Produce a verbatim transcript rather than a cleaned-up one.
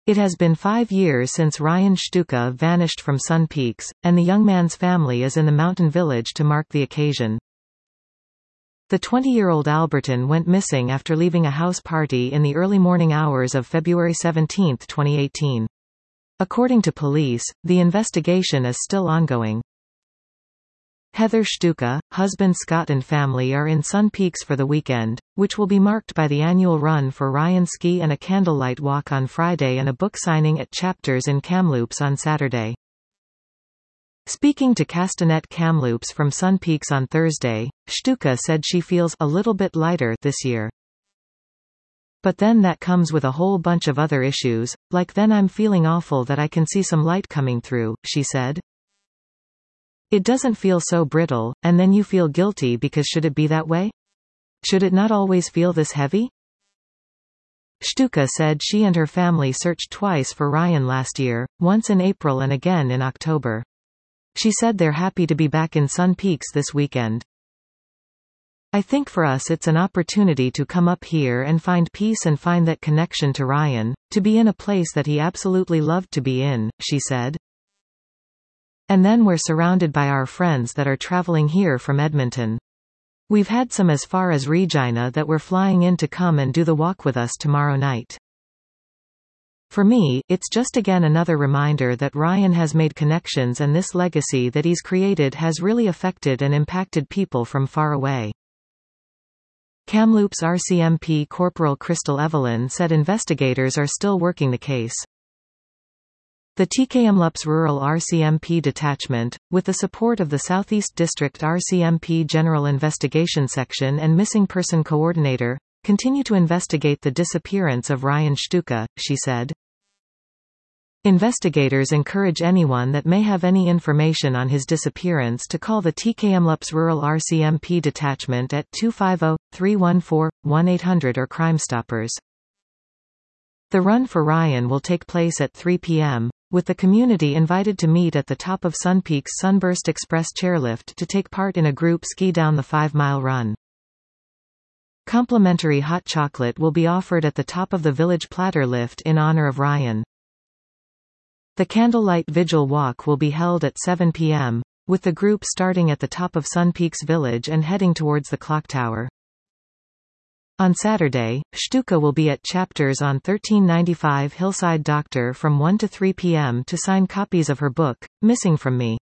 It has been five years since Ryan Shtuka vanished from Sun Peaks, and the young man's family is in the mountain village to mark the occasion. The twenty-year-old Albertan went missing after leaving a house party in the early morning hours of February seventeenth twenty eighteen. According to police, the investigation is still ongoing. Heather Shtuka, husband Scott and family are in Sun Peaks for the weekend, which will be marked by the annual run for Ryan Ski and a candlelight walk on Friday and a book signing at Chapters in Kamloops on Saturday. Speaking to Castanet Kamloops from Sun Peaks on Thursday, Shtuka said she feels a little bit lighter this year. But then that comes with a whole bunch of other issues, like then I'm feeling awful that I can see some light coming through, she said. It doesn't feel so brittle, and then you feel guilty because should it be that way? Should it not always feel this heavy? Shtuka said she and her family searched twice for Ryan last year, once in April and again in October. She said they're happy to be back in Sun Peaks this weekend. I think for us it's an opportunity to come up here and find peace and find that connection to Ryan, to be in a place that he absolutely loved to be in, she said. And then we're surrounded by our friends that are traveling here from Edmonton. We've had some as far as Regina that we're flying in to come and do the walk with us tomorrow night. For me, it's just again another reminder that Ryan has made connections and this legacy that he's created has really affected and impacted people from far away. Kamloops R C M P Corporal Crystal Evelyn said investigators are still working the case. The Tk'emlúps Rural R C M P Detachment, with the support of the Southeast District R C M P General Investigation Section and Missing Person Coordinator, continue to investigate the disappearance of Ryan Shtuka, she said. Investigators encourage anyone that may have any information on his disappearance to call the Tk'emlúps Rural R C M P Detachment at two five zero, three one four, one eight hundred or Crime Stoppers. The run for Ryan will take place at three p m, with the community invited to meet at the top of Sun Peaks Sunburst Express chairlift to take part in a group ski down the five-mile run. Complimentary hot chocolate will be offered at the top of the village platter lift in honor of Ryan. The candlelight vigil walk will be held at seven p m, with the group starting at the top of Sun Peaks Village and heading towards the clock tower. On Saturday, Shtuka will be at Chapters on thirteen ninety-five Hillside Doctor from one to three p m to sign copies of her book, Missing from Me.